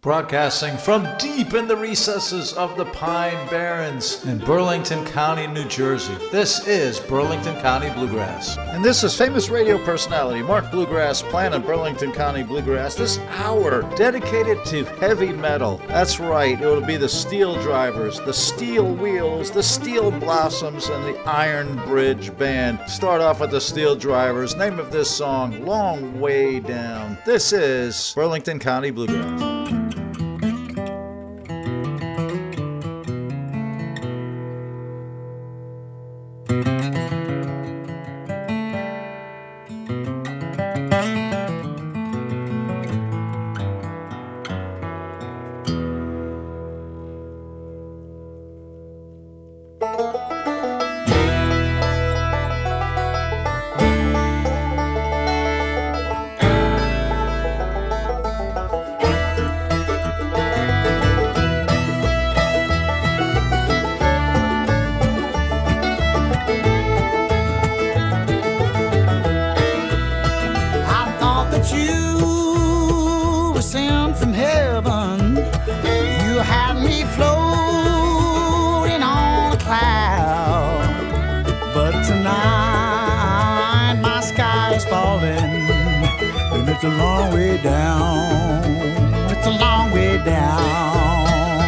Broadcasting from deep in the recesses of the Pine Barrens in Burlington County, New Jersey. This is Burlington County Bluegrass. And this is famous radio personality Mark Bluegrass playing in Burlington County Bluegrass. This hour dedicated to heavy metal. That's right, it will be the Steel Drivers, the Steel Wheels, the Steel Blossoms, and the Iron Bridge Band. Start off with the Steel Drivers. Name of this song, Long Way Down. This is Burlington County Bluegrass. It's a long way down. It's a long way down.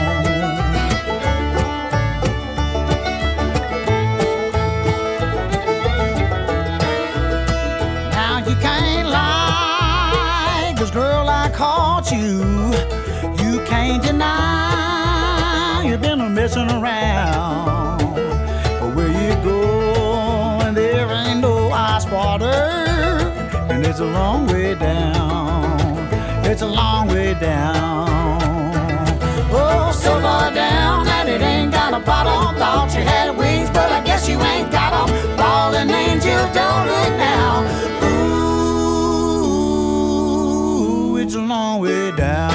Now you can't lie, 'cause girl, I caught you. You can't deny you've been messing around. But where you go and there ain't no ice water. And it's a long way down, it's a long way down. Oh, so far down that it ain't got a bottom. Thought you had wings, but I guess you ain't got them. Fallen angel, don't look now. Ooh, it's a long way down.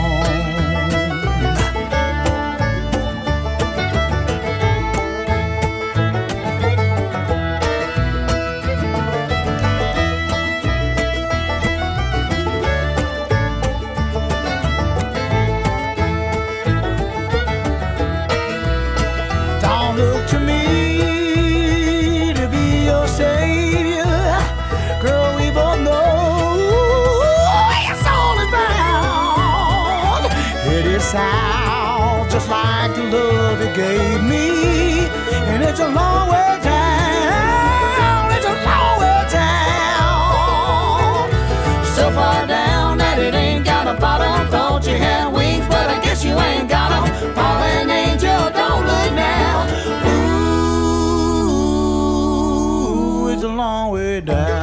South, just like the love you gave me. And it's a long way down, it's a long way down. So far down that it ain't got a bottom. Thought you had wings, but I guess you ain't got them. Fallen angel, don't look now. Ooh, it's a long way down.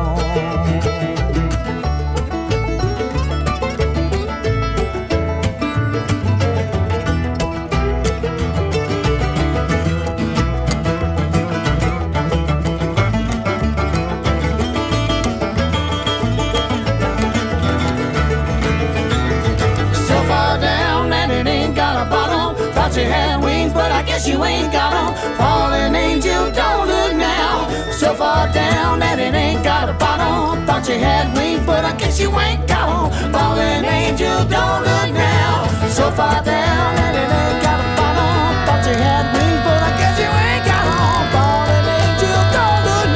You had wings, but I guess you ain't got them. Fallen angel, don't look now. So far down that it ain't got a bottom. Thought you had wings, but I guess you ain't got them. Fallen angel, don't look now. So far down that it ain't got a bottom. Thought you had wings, but I guess you ain't got them. Fallen angel, don't look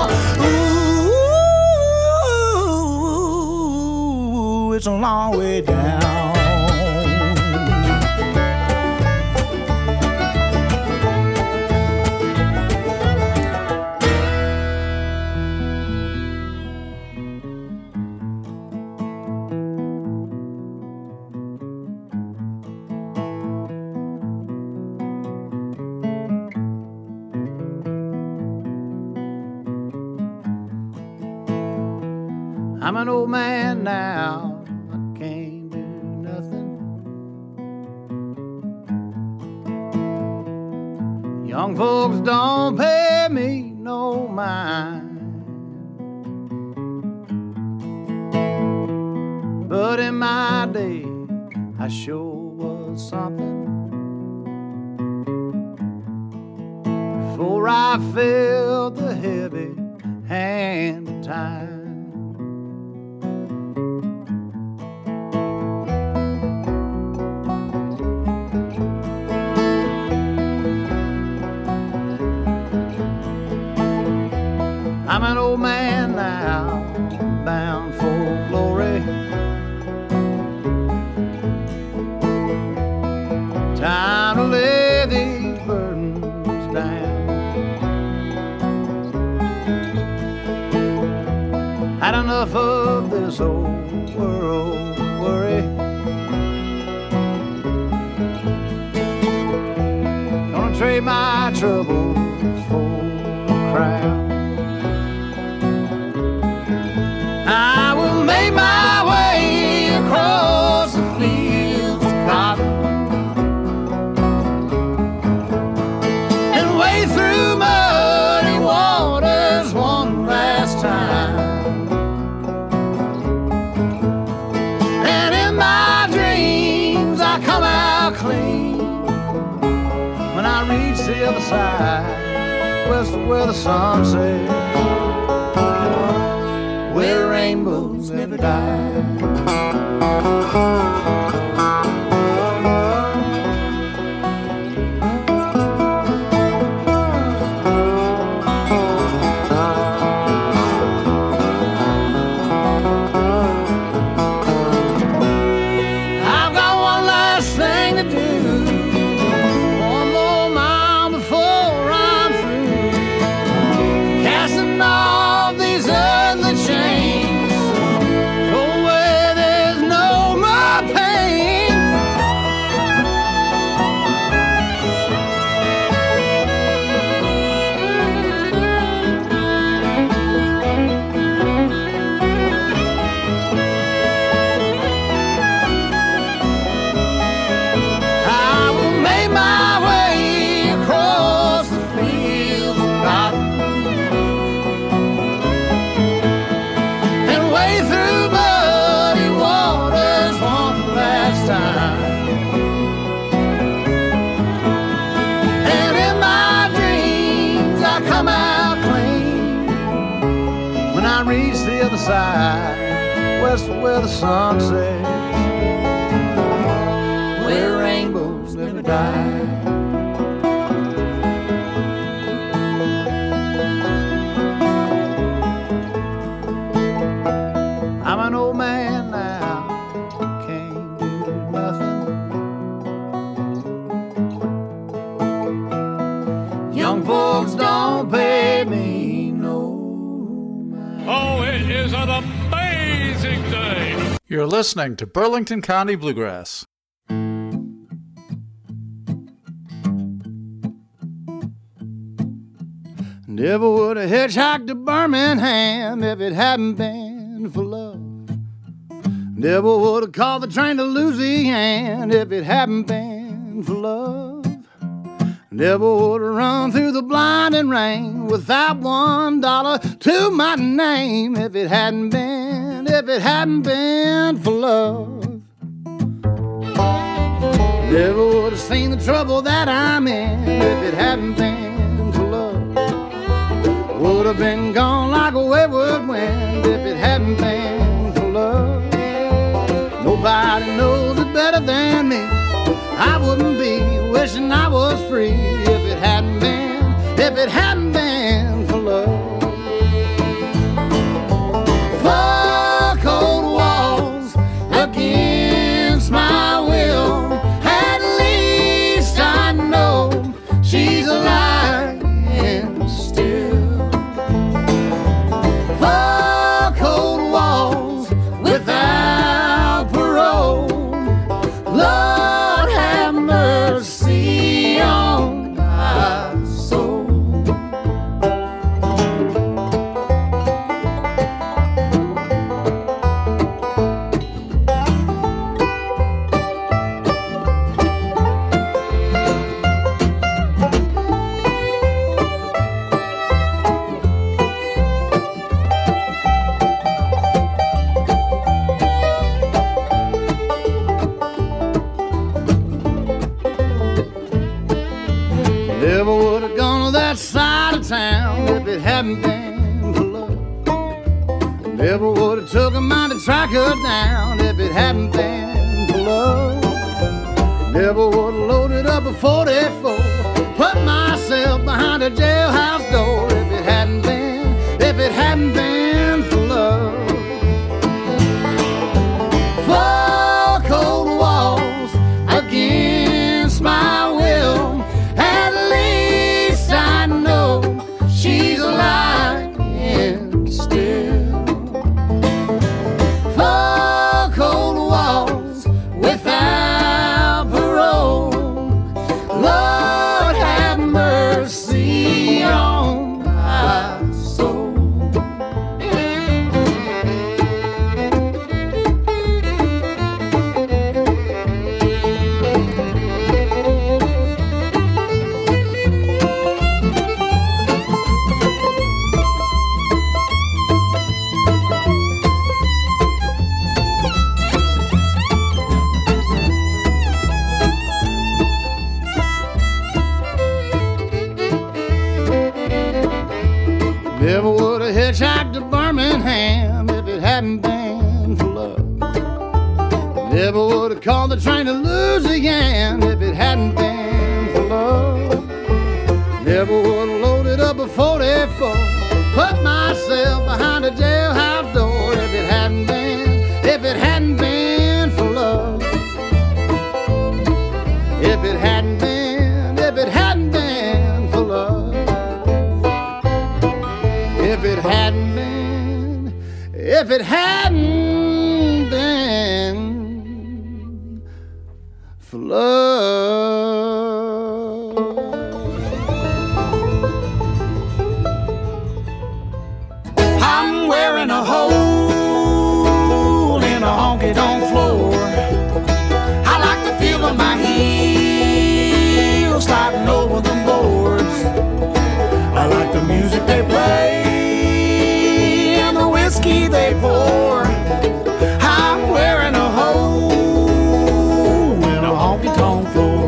now. Ooh, it's a long way down. I'm an old man now, I can't do nothing. Young folks don't pay me no mind. But in my day, I sure was something. Before I felt the heavy hand of time. enough of this old world worry. Gonna trade my troubles for a crown. I will make my way across the fields of cotton and wade through muddy waters one last time. And in my dreams I come out clean when I reach the other side, west of where the sun sets, where rainbows never die. I've got one last thing to do, one more mile before I'm through, casting off these earthly chains. Oh, where there's no more pain. I will make my way across the fields of cotton and wade through muddy waters one last time. And in my dreams I come out clean when I reach the other side, west of where the sun sets, where rainbows never die. I'm an old man now, can't do nothing. Young folks don't pay me no mind. Oh, it is an amazing day. You're listening to Burlington County Bluegrass. Never would have hitchhiked to Birmingham if it hadn't been for love. Never would have called the train to Louisiana if it hadn't been for love. Never would have run through the blinding rain without $1 to my name if it hadn't been for love. Never would have seen the trouble that I'm in if it hadn't been for love. Would have been gone like a wayward wind if it hadn't been for love. Nobody knows it better than me. I wouldn't be wishing I was free if it hadn't been for love. 4 cold walls against my will. At least I know she's alive and still. 4 cold walls without parole. Lord have mercy on my soul. Never would have gone to that side of town if it hadn't been for love. Never would have took a mind to track her down if it hadn't been for love. Never would have loaded up a 44, put myself behind a jailhouse door if it hadn't been for love. 4 cold walls against my will. At least I know she's alive and still. would have called the train to Louisiana if it hadn't been for love. Never would have loaded up a 44, put myself behind a jailhouse door if it hadn't been for love. If it hadn't been for love. If it hadn't been for love. I'm wearing a hole in a honky-tonk floor. I like the feel of my heels sliding over the boards. I like the music they play and the whiskey they pour. I'm wearing a hole in a honky-tonk floor.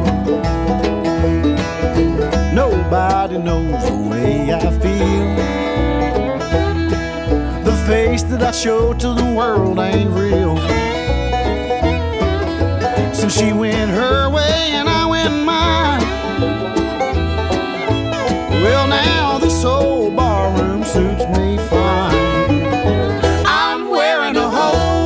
Nobody knows the way I feel. The face that I show to the world ain't real. Since she went her way and I went mine, well now this old barroom suits me fine. I'm wearing a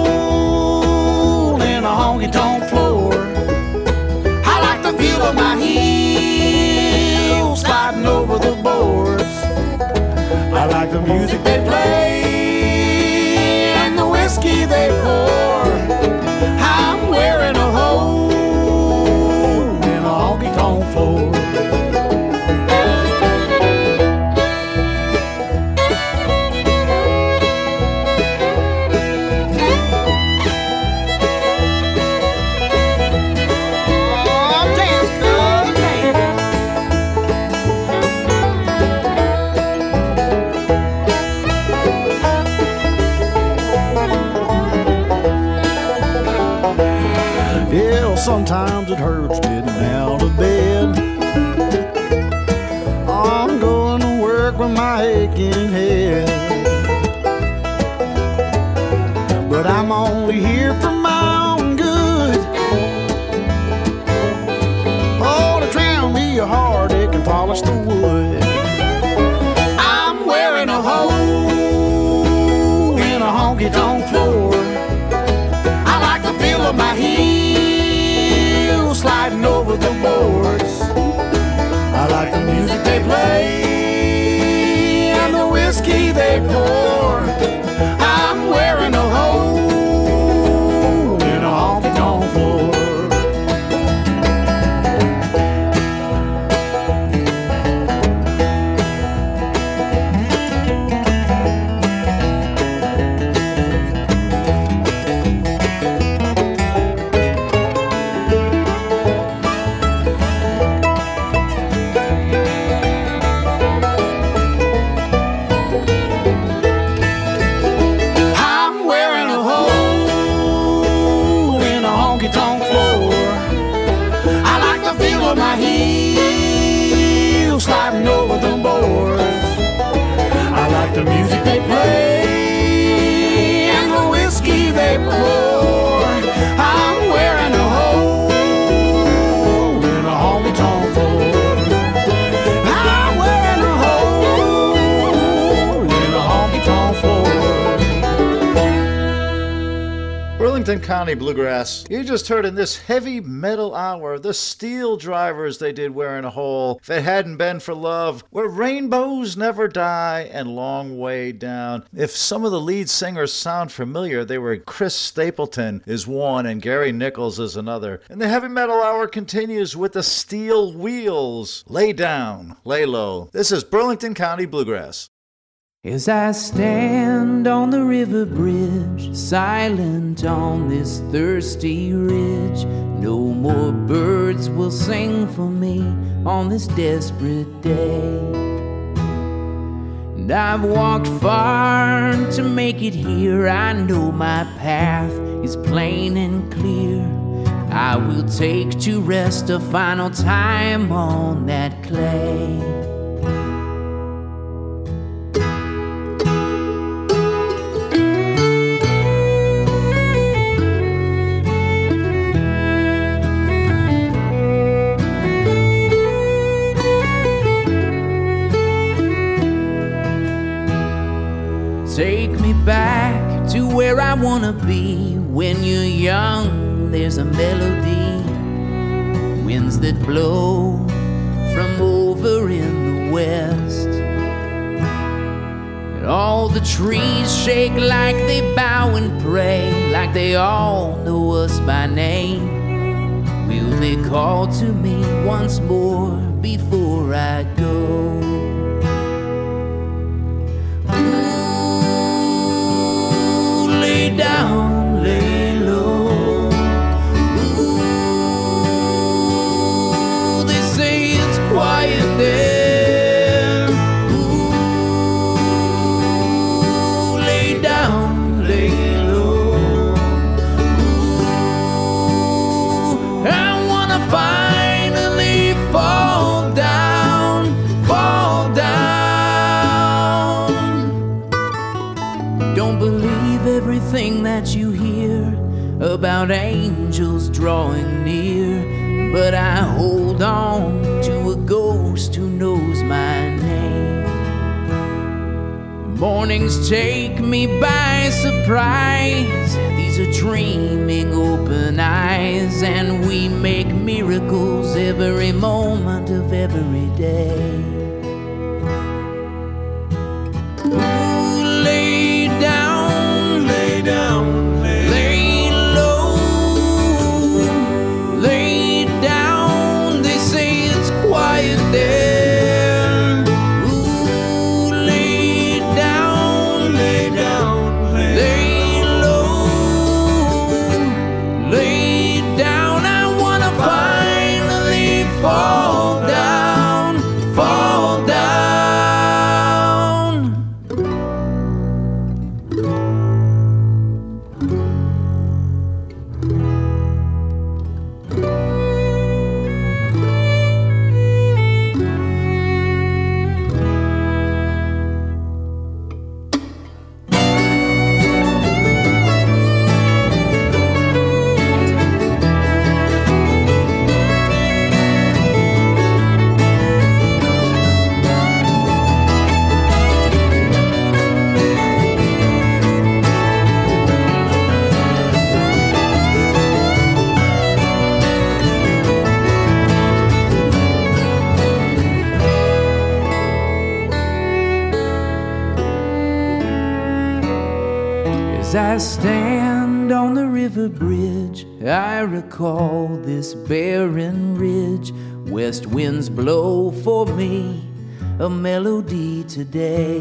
hole in a honky-tonk floor. I like the feel of my heels sliding over the boards. I like the music they play and the whiskey they pour. I'm wearing a hole in a honky-tonk floor. Sometimes it hurts getting out of bed. I'm going to work with my aching head, but I'm only here for my own good. Oh, to drown me a heartache and polish the wood. I'm wearing a hole in a honky-tonk floor. I like the feel of my heels sliding over the boards. I like the music they play and the whiskey they pour. I'm wearing a hole in a honky-tonk floor. My heels sliding over the boards. I like the music they play and the whiskey they pour. I'm wearing a hole in a honky-tonk floor. I'm wearing a hole in a honky-tonk floor. Burlington County Bluegrass. You just heard in this heavy metal hour the Steel Drivers they did Wearing a Hole, If It Hadn't Been for Love, Where Rainbows Never Die, and Long Way Down. If some of the lead singers sound familiar, they were Chris Stapleton is one and Gary Nichols is another. And the heavy metal hour continues with the Steel Wheels. Lay Down, Lay Low. This is Burlington County Bluegrass. As I stand on the river bridge, silent on this thirsty ridge, no more birds will sing for me on this desperate day. And I've walked far to make it here. I know my path is plain and clear. I will take to rest a final time on that clay. wanna be when you're young. There's a melody, winds that blow from over in the west. And all the trees shake like they bow and pray, like they all know us by name. Will they call to me once more before I go? Ooh, lay down, lay low. Ooh, they say it's quiet there. Ooh, lay down, lay low. Ooh, I wanna finally fall down, fall down. Don't believe everything that you hear about angels drawing near, but I hold on to a ghost who knows my name. Mornings take me by surprise. These are dreaming open eyes, and we make miracles every moment of every day. Ooh, lay down, lay down, lay low. Lay down, they say it's quiet there. Ooh, lay down, lay down, lay low. Lay down, I wanna finally fall down, fall down. As I stand on the river bridge, I recall this barren ridge. West winds blow for me a melody today.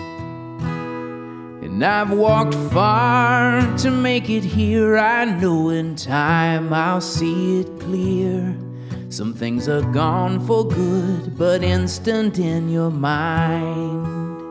And I've walked far to make it here. I know in time I'll see it clear. Some things are gone for good, but instant in your mind.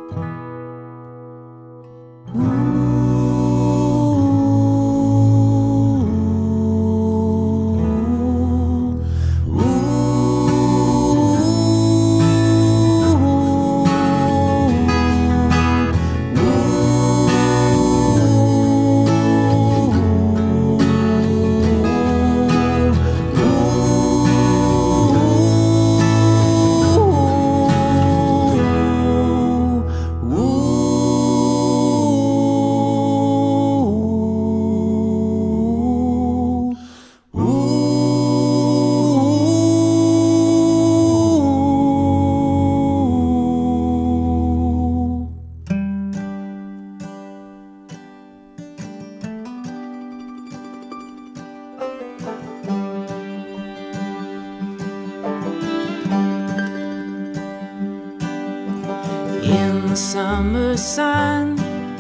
In the summer sun,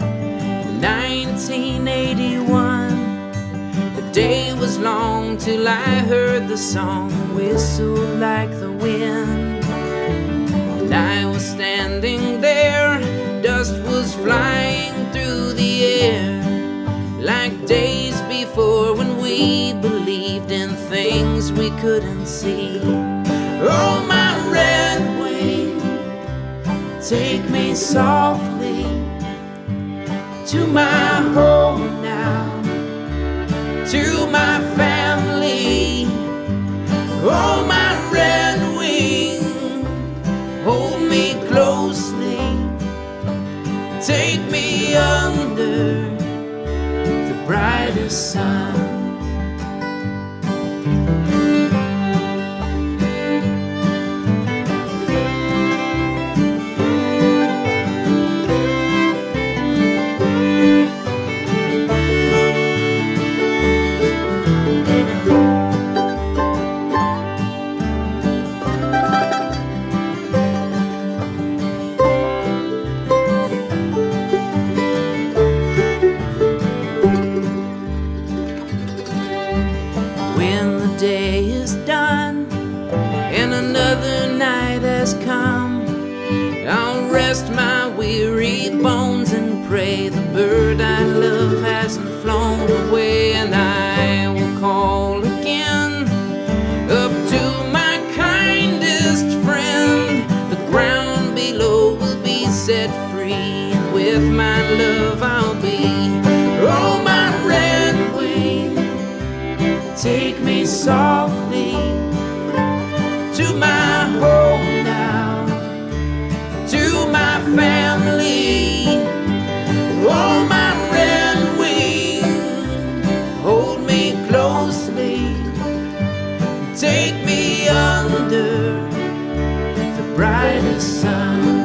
1981, the day was long till I heard the song whistle like the wind. And I was standing there, dust was flying through the air, like days before when we believed in things we couldn't see. Oh, my red wing, take me softly to my home now, to my family. Oh, my red wing, hold me closely, take me under the pray the bird I love hasn't flown away, and I will call again up to my kindest friend. The ground below will be set free, and with my love I'll be. Oh, my red wing, take me softly to my home now, to my family. Oh, my red wing, hold me closely, take me under the brightest sun.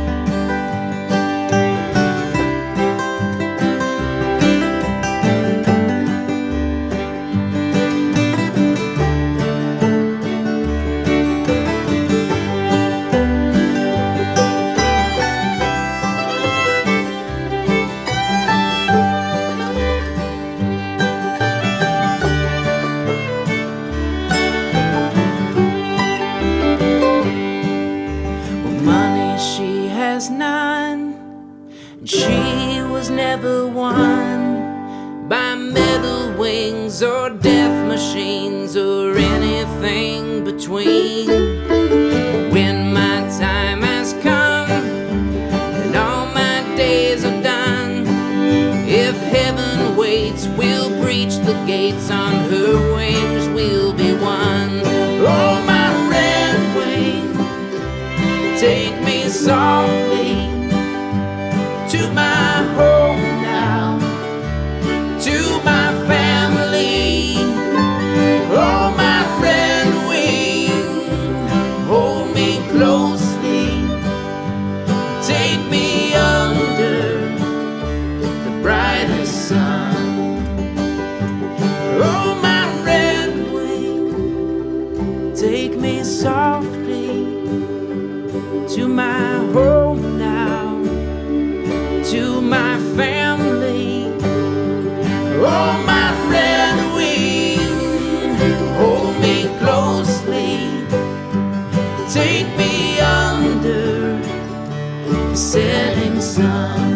She was never won by metal wings or death machines or anything between. When my time has come and all my days are done, if heaven waits, we'll breach the gates. On her wings we'll be one. Oh, my red wing, take me softly to my home now, to my family. Oh, my red wing, hold me closely, take me under the brightest sun. Oh, my red wing, take me softly to my home now, to my family. Oh, my red wing, hold me closely, take me under the setting sun.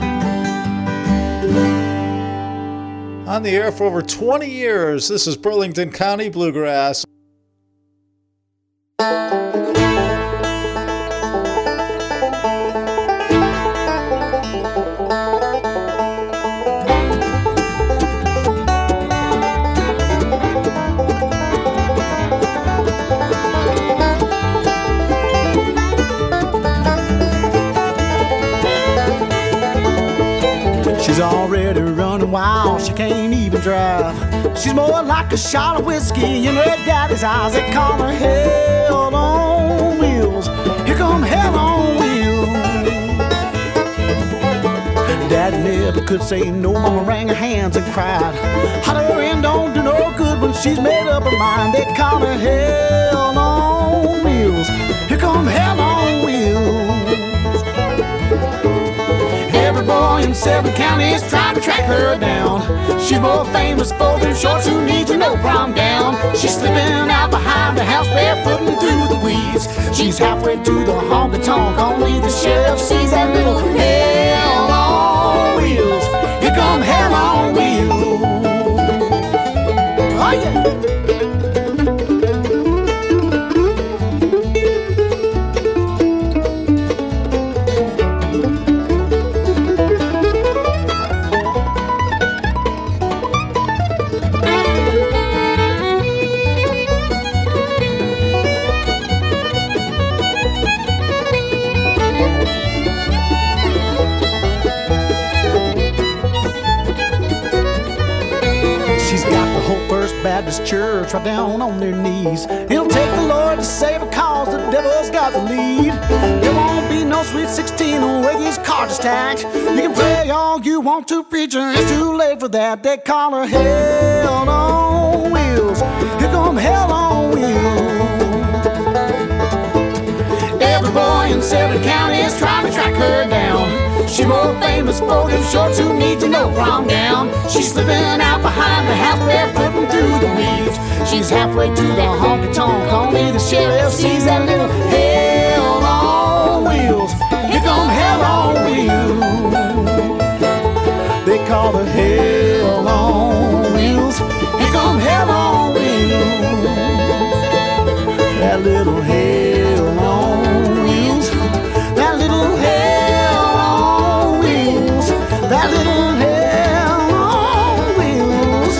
On the air for over 20 years, this is Burlington County Bluegrass. She's already running wild, she can't even drive. She's more like a shot of whiskey in her daddy's eyes. They call her hell on wheels. Here come hell on wheels. Daddy never could say no. Mama wrung her hands and cried. Holler and don't do no good when she's made up her mind. They call her hell on wheels. Here come hell on wheels. Every boy in 7 counties trying to track her down. She's more famous for them shorts who need to know prom down. She's slipping out behind the house barefooting through the weeds. She's halfway to the honky-tonk, only the sheriff sees that little hell on wheels. Here come hell on wheels. Oh yeah. Baptist church right down on their knees. It'll take the Lord to save a cause, the devil's got the lead. There won't be no sweet 16 on where these cards are stacked. You can pray all you want to, preacher, it's too late for that. They call her hell on wheels. Here come hell on wheels. Every boy in 7 counties trying to track her down. She's more famous for them shorts who need to know prom down. She's slipping out behind the house barefooting through the weeds. She's halfway to the honky-tonk, only the sheriff sees that little hell on wheels. Here come hell on wheels. all the hell on wheels. Here come hell on wheels. That little hell on wheels. That little hell on wheels. That little hell on wheels.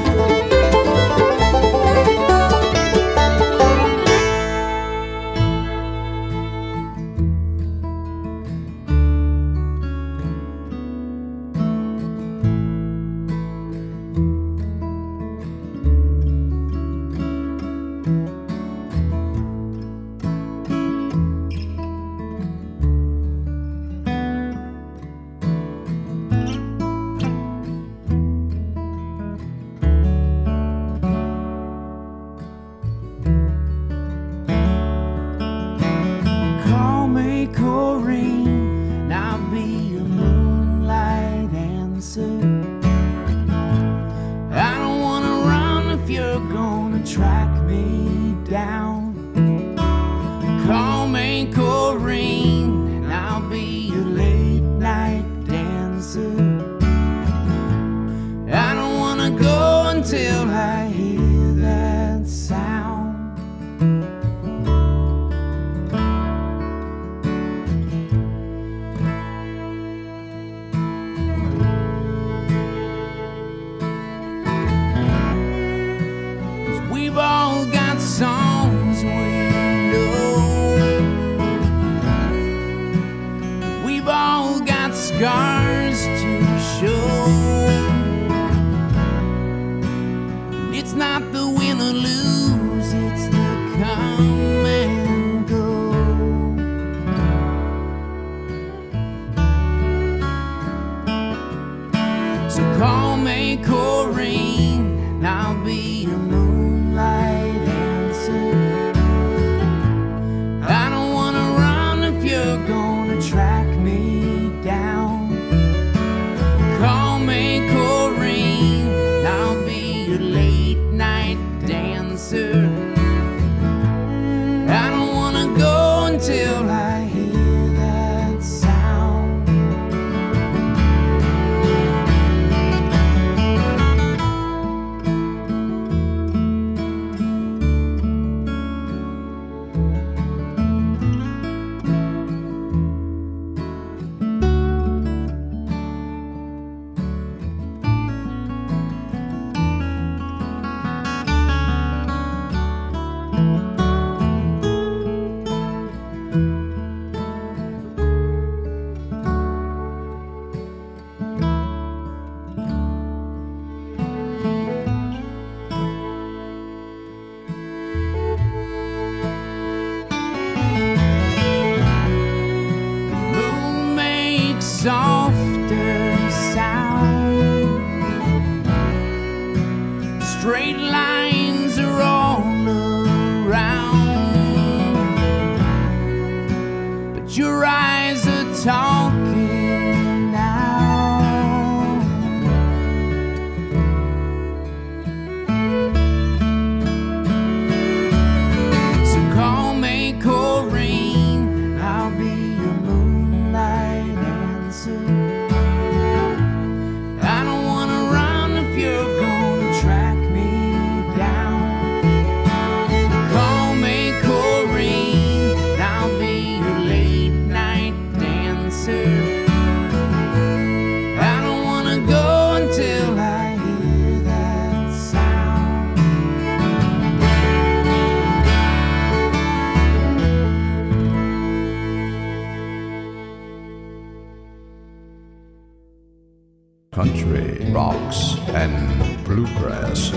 Country rocks and bluegrass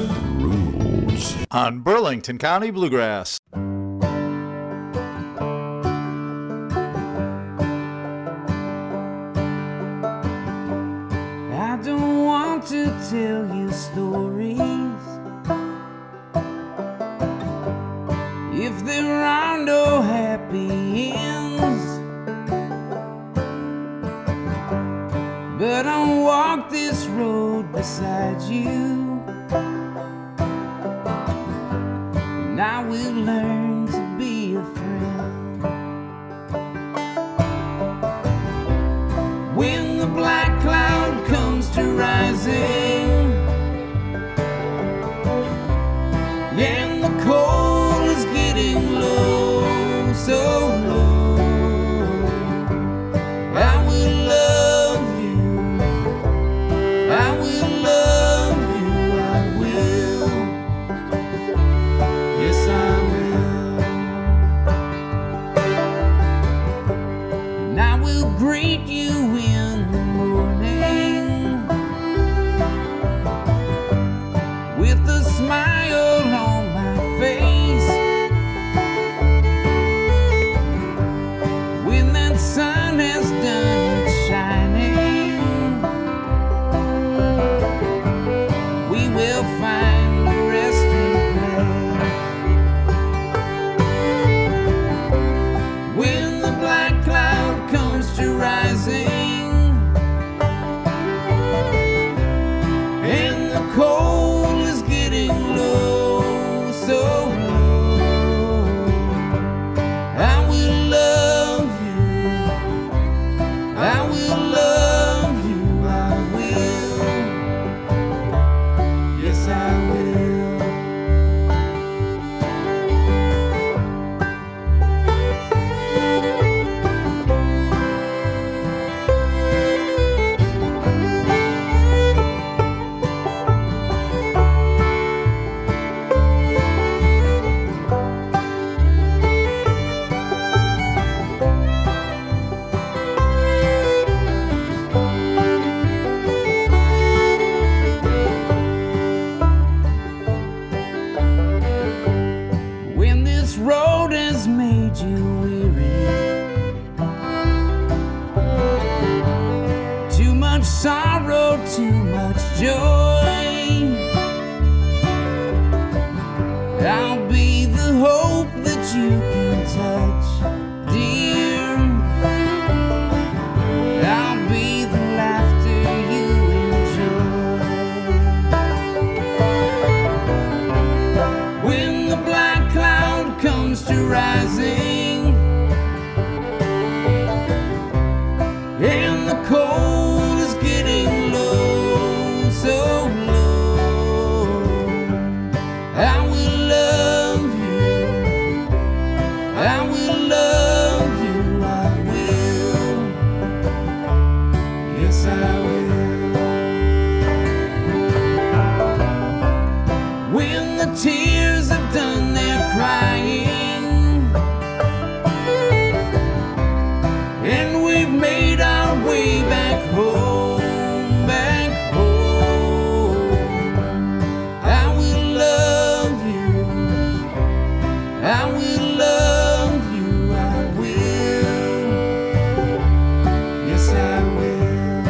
rules on Burlington County Bluegrass. I don't want to tell you stories if there are no happy ends, but I'll walk this road beside you, and I will learn to be a friend. When the black cloud comes to rise, and the cold is getting low, so low. I will love you, I will love you, I will, yes I will. And I will greet you in the morning with a smile on my face. When that sun has done its shining, we will find a resting place. When the black cloud comes to rising and the cold is getting low, so low, I will love you, I will love you, I will, yes I will. When this road has made you weary, too much sorrow, too much joy, I'll be the hope that you can touch, dear. I'll be the laughter you enjoy. When the black cloud comes to rising and the cold is getting low, so low, I will love you, I will love you, I will, yes I will. When the tears have done their crying and we've made our way back home, back home, I will love you, I will love you, I will, yes I will.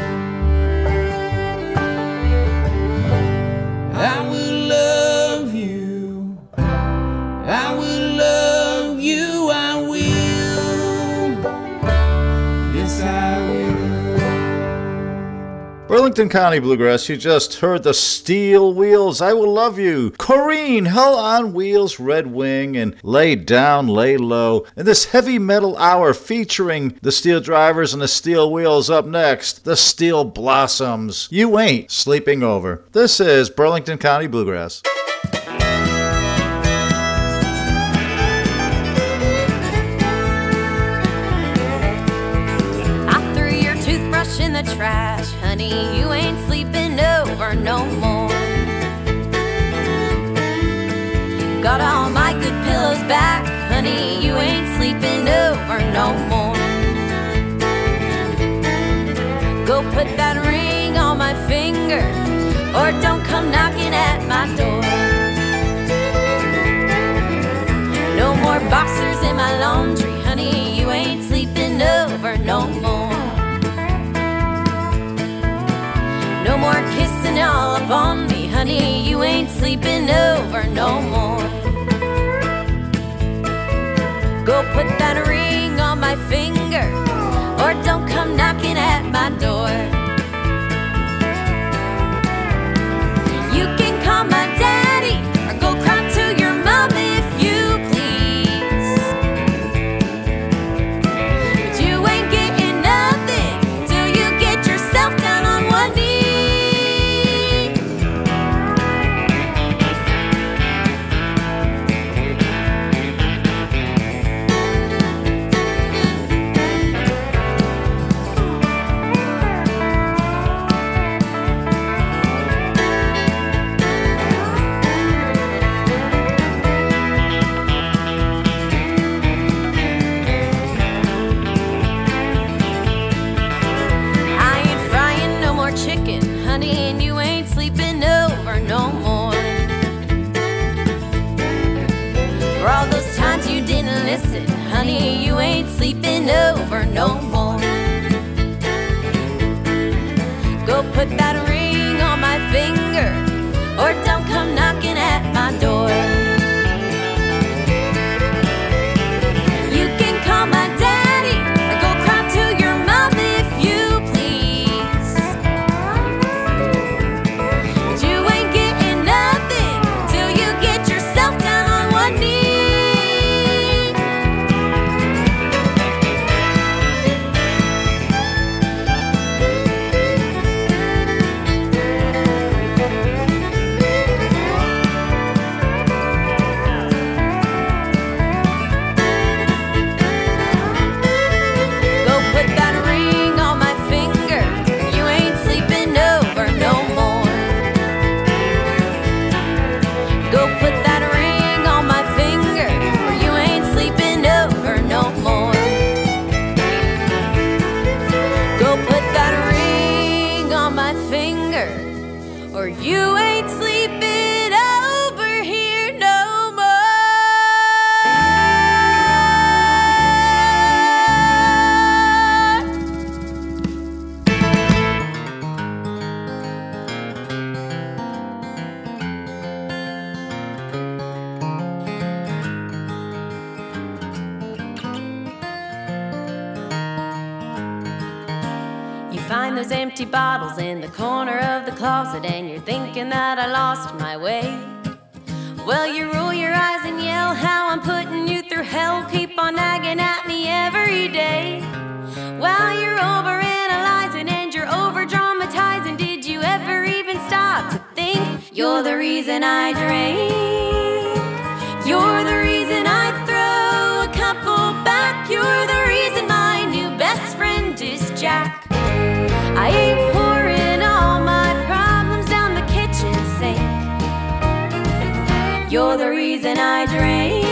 I will love you, I will love you, I will, yes I will. Burlington County Bluegrass, you just heard the Steel Wheels, I Will Love You, Corrine, Hell on Wheels, Red Wing, and Lay Down, Lay Low. In this heavy metal hour featuring the Steel Drivers and the Steel Wheels, up next, the Steel Blossoms, You Ain't Sleeping Over. This is Burlington County Bluegrass. I threw your toothbrush in the trash, honey, you ain't sleeping over no more. Got all my good pillows back, honey, you ain't sleeping over no more. Go put that ring on my finger, or don't come knocking at my door. No more boxers in my laundry, honey, you ain't sleeping over no more. No more kissing all up on me, honey, you ain't sleeping over no more. Go put that ring on my finger, or don't come knocking at my door. You can call my daddy, or go cry to your mom if you please. But you ain't getting nothing till you get yourself down on one knee. For all those times you didn't listen, honey, you ain't sleeping over no more. Go put that ring on my finger, or don't come knocking at my door. You can call my daddy, or go cry to your mom if you please. But you ain't getting nothing till you get yourself down on one knee. Or you ain't sleeping over here no more. You find those empty bottles in the corner of the closet, and you're thinking that I lost my way. Well, you roll your eyes and yell how I'm putting you through hell, keep on nagging at me every day. While you're overanalyzing and you're over-dramatizing, did you ever even stop to think you're the reason I drink? You're the reason I throw a couple back. You're the reason my new best friend is Jack. I ain't pouring all my problems down the kitchen sink. You're the reason I drink.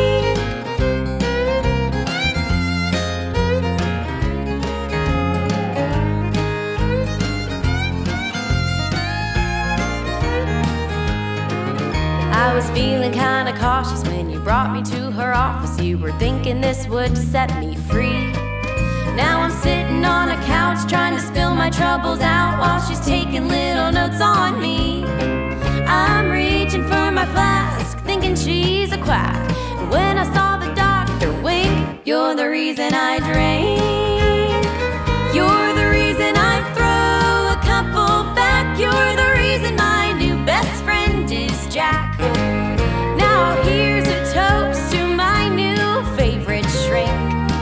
I was feeling kinda cautious when you brought me to her office. You were thinking this would set me free. Now I'm sitting on a couch trying to spill my troubles out while she's taking little notes on me. I'm reaching for my flask, thinking she's a quack. And when I saw the doctor wink, you're the reason I drink. You're the reason I throw a couple back. You're the reason my new best friend is Jack. Now here's a toast to my new favorite shrink.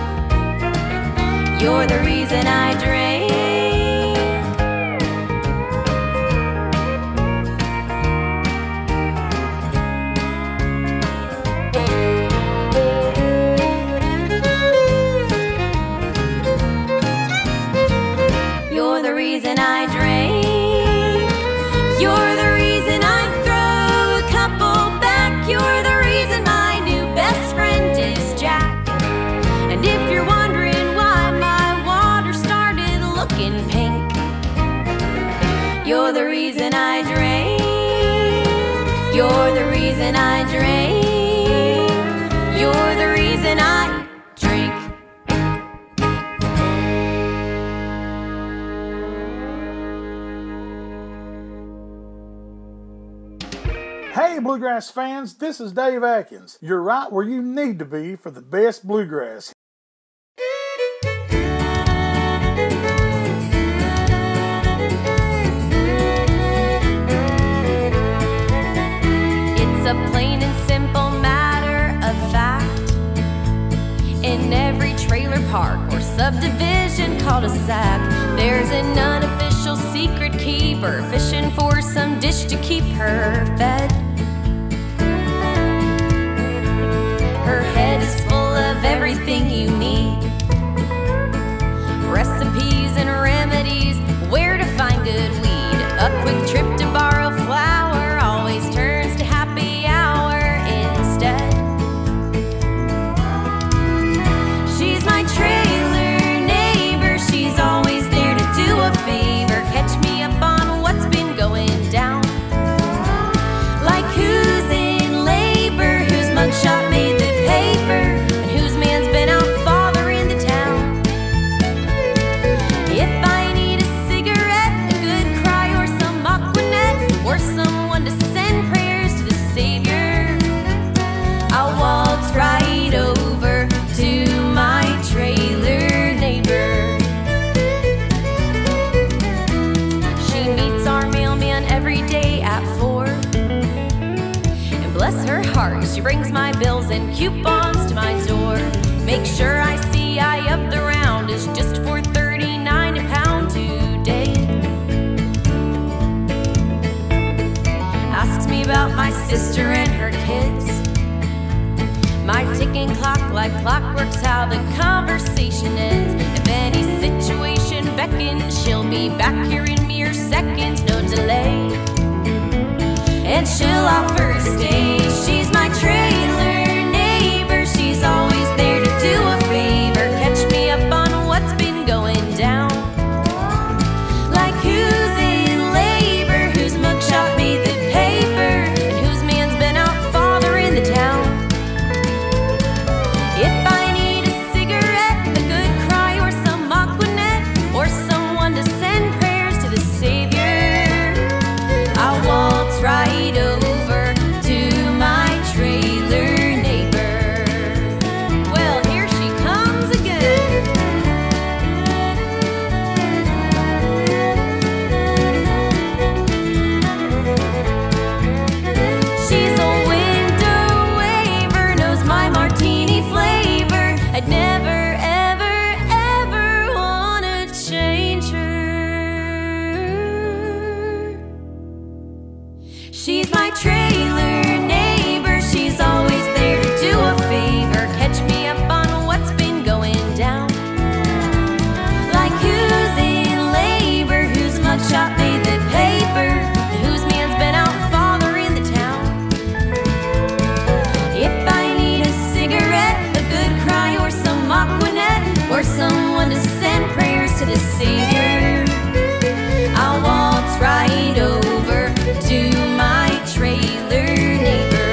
You're the reason I drink. You're the reason I drink. You're the reason I throw a couple back. You're the reason my new best friend is Jack. And if you're wondering why my water started looking pink, you're the reason I drink. You're the reason I drink. You're the reason I drink. Hey Bluegrass fans, this is Dave Atkins. You're right where you need to be for the best bluegrass. It's a plain and simple matter of fact. In every trailer park or subdivision cul-de-sac, there's an unofficial secret keeper fishing for some dish to keep her fed. Her head is full of everything you need, recipes and remedies, where to find good weed. A quick trip to borrow flour always turns to happy hour instead. She's my trailer neighbor, she's always there to do a favor, catch me up on what's been going down. brings my bills and coupons to my door. Make sure I see eye up the round is just for $39 a pound today. Asks me about my sister and her kids. My ticking clock like clockwork's how the conversation ends. If any situation beckons, she'll be back here in mere seconds, no delay. And she'll offer to stay. She's my trailer neighbor. She's always there to do a favor. Catch me up on what's been going down. Like who's in labor, whose mugshot made the paper, and whose man's been out fathering the town. If I need a cigarette, a good cry, or some Aquanet, or someone to send prayers to the Savior, I'll waltz right over to my trailer neighbor. Well, here she comes again. She's a window waver, knows my martini flavor. I'd never, ever, ever wanna change her. She's my trailer neighbor. She's always there to do a favor. Catch me up on what's been going down. Like who's in labor, whose mugshot made the paper, whose man's been out fathering the town. If I need a cigarette, a good cry, or some Aquanet, or someone to send prayers to the Savior, I'll waltz right over to my trailer neighbor.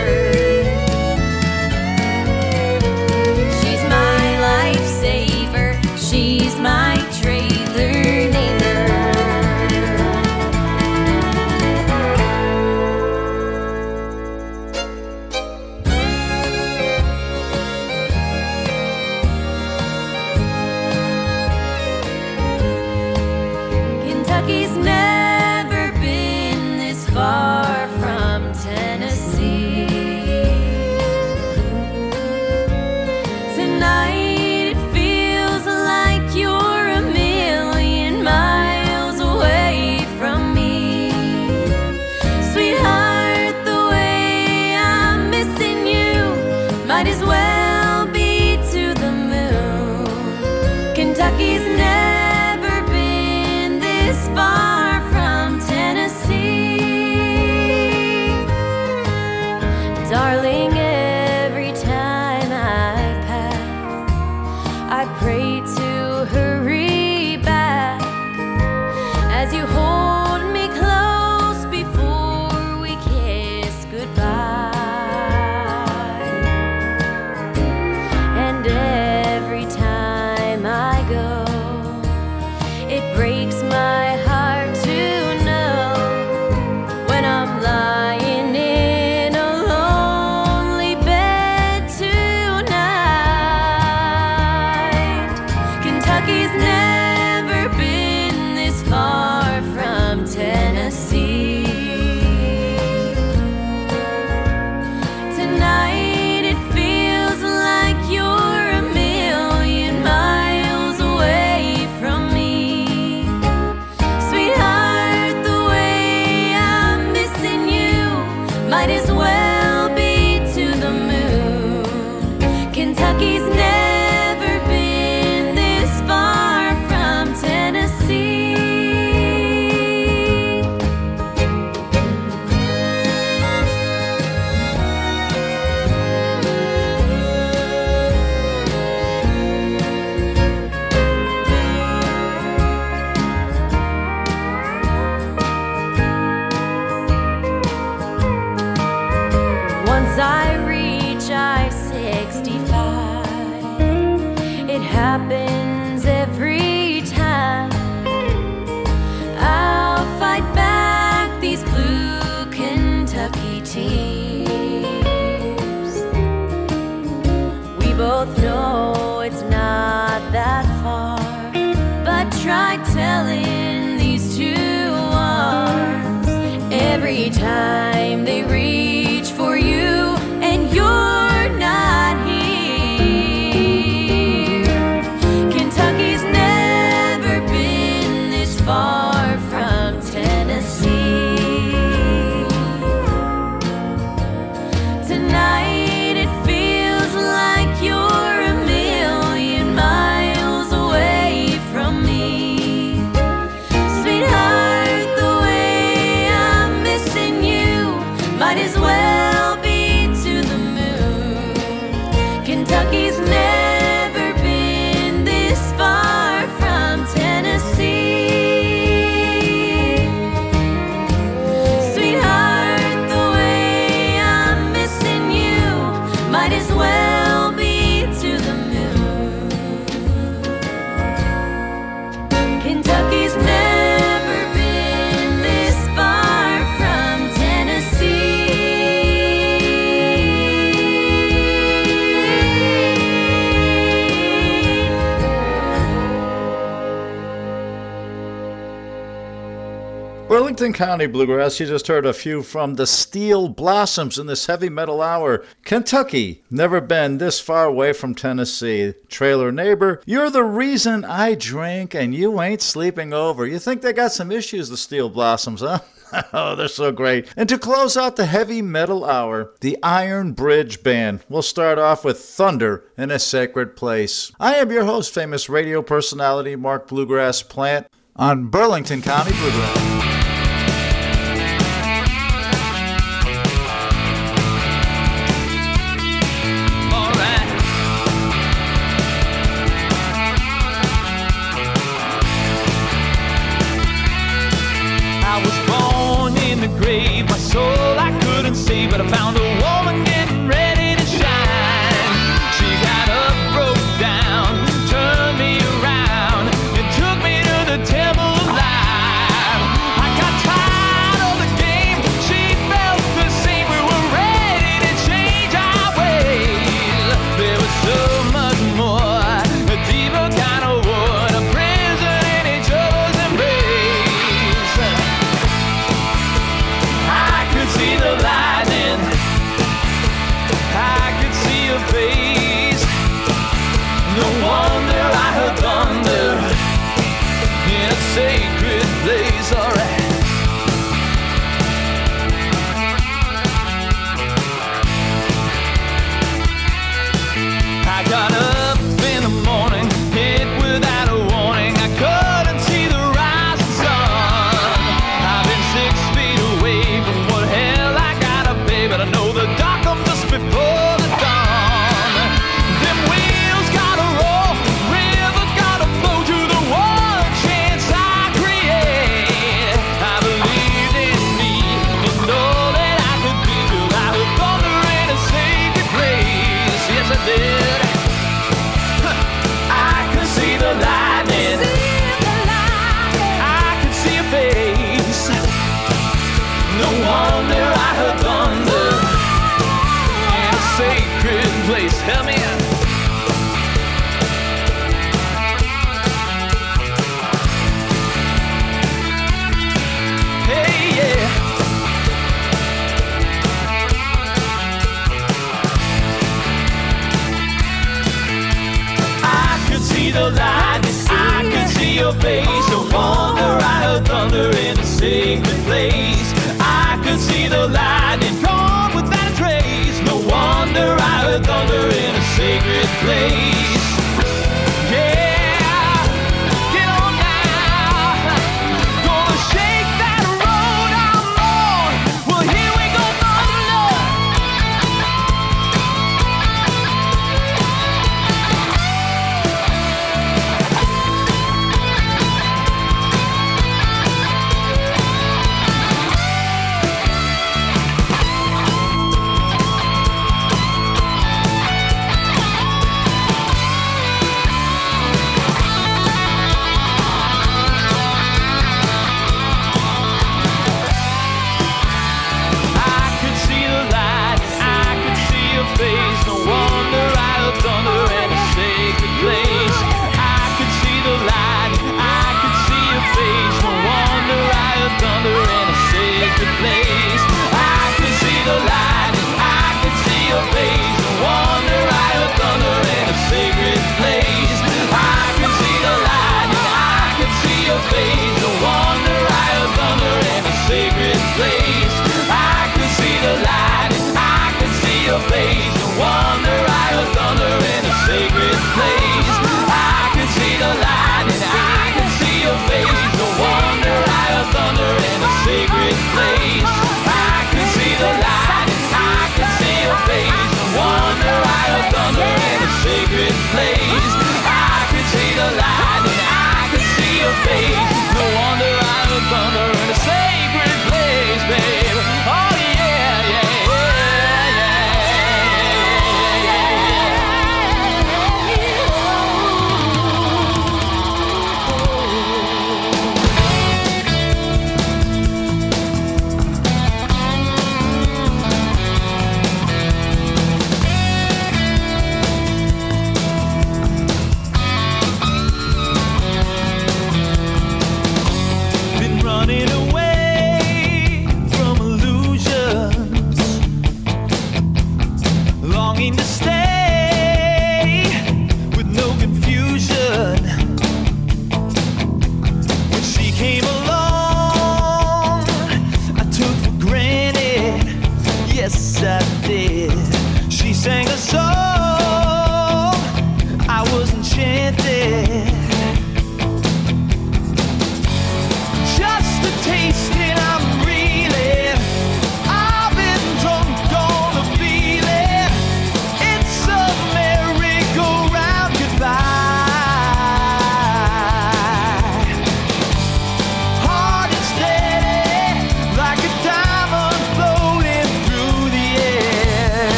She's my lifesaver. She's my trailer neighbor. Kentucky's never been this far from Tennessee. Tonight it feels like you're a million miles away from me. Sweetheart, the way I'm missing you might as well be to the moon. Kentucky's never been this far from Tennessee. Darling, every time I pass, I pray to hurry back as you hold me close before we kiss goodbye. And every time I go, it breaks my heart to know when I'm lying in a lonely bed tonight. Kentucky's never been this far from Tennessee. Tonight it feels like you're a million miles away from me. Sweetheart, the way I'm missing you might as well be to the moon. Kentucky's never been this far from Tennessee. Once I reach I-65, it happens every time. I'll fight back these blue Kentucky tears. We both know it's not that far, but try telling these two arms every time they reach for you and you're Burlington County Bluegrass, you just heard a few from the Steel Blossoms in this heavy metal hour. Kentucky, never been this far away from Tennessee. Trailer Neighbor, you're the reason I drink and you ain't sleeping over. You think they got some issues, the Steel Blossoms, huh? Oh, they're so great. And to close out the heavy metal hour, the Iron Bridge Band. We'll start off with Thunder in a Sacred Place. I am your host, famous radio personality Mark Bluegrass Plant on Burlington County Bluegrass. My soul I couldn't see, but I found a woman getting ready to shine. She got up, broke down, turned me around, and took me to the temple of life. I got tired of the game, she felt the same. We were ready to change our ways. There was so much more, a deeper kind of war, a prison in each other's embrace. I could see the lightning, I could see her face. No wonder I heard thunder in a sacred place. Alright. I got up in the morning, hit without a warning. I couldn't see the rising sun. I've been 6 feet away from what hell I gotta pay, but I know the dark comes just before the dawn. Them wheels gotta roll, river gotta flow to the one chance I create. I believed in me and all that I could be till I heard thunder in a sacred place. Yes, I did. I could see the lightning, I could see your face. No wonder I heard thunder in a sacred place. Help me out. Hey, yeah. I could see the lightning, I could see your face. No wonder I heard thunder in a sacred place. I could see the lightning gone without a trace. No wonder I heard thunder in a sacred place. Yeah, get on now. Gonna shake that road I'm on. Well, here we go, thunder.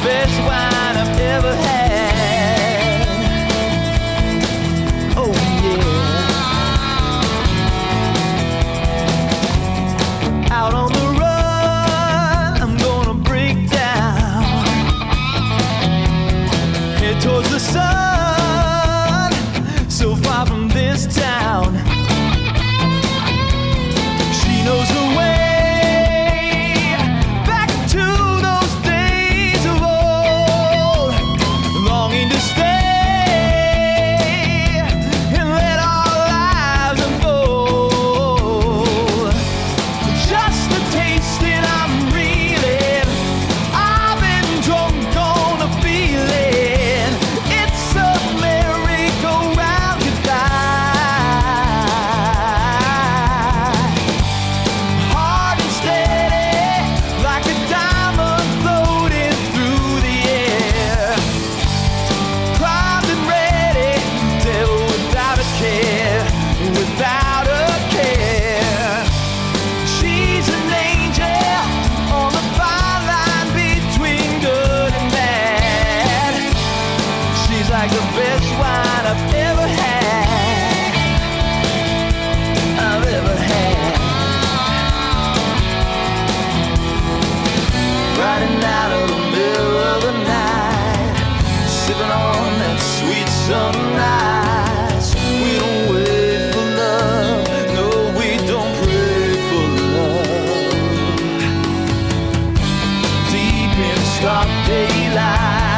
best wine I've ever had. Oh yeah. Out on the run, I'm gonna break down. Head towards the sun, so far from this town. She knows the way back to those days of old, longing to stay and let our lives unfold. Just a taste and I'm reeling. I've been drunk on a feeling. It's a merry-go-round goodbye. Hard and steady, like a diamond floating through the air. Primed and ready, devil without a care, without a care. She's an angel on the fine line between good and bad. She's like the best wine I've ever had. I've ever had. Riding out of the middle of the night, sipping on that sweet sunrise. We don't wait for love, no, we don't pray for love. Deep in stark daylight,